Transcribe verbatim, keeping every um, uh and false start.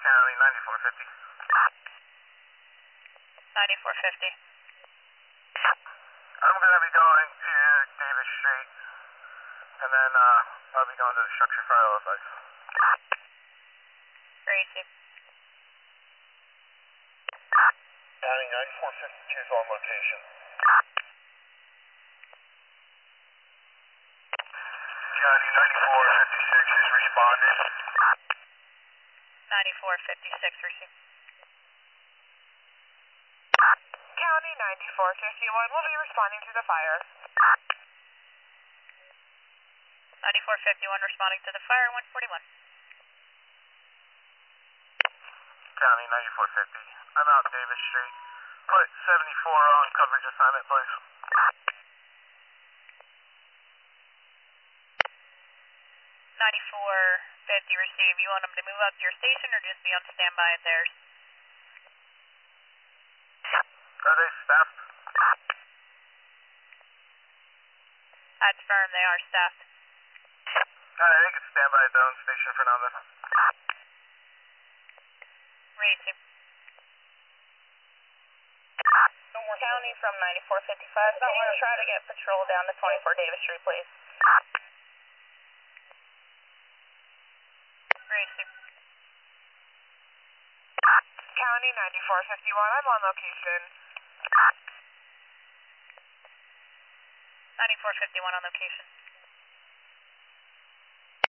County ninety-four fifty. ninety-four fifty. I'm going to be going to Davis Street, and then uh, I'll be going to the structure for L S I. Great. County ninety-four fifty-two is on location. County ninety-four fifty-six is responding. ninety-four fifty-six, receive. County ninety-four fifty-one will be responding to the fire. ninety-four fifty-one responding to the fire, one forty-one. County ninety-four fifty. I'm out Davis Street. Put seventy-four on coverage assignment, please. ninety-four fifty, receive. You want them to move up to your station or just be on standby at theirs? Are they staffed? That's firm, they are staffed. Alright, they can stand by at their own station for now then. Read to. County from ninety-four fifty-five, can you try to get patrol down to twenty-four Davis Street, please? Read to. County ninety-four fifty-one, I'm on location. ninety-four fifty-one on location.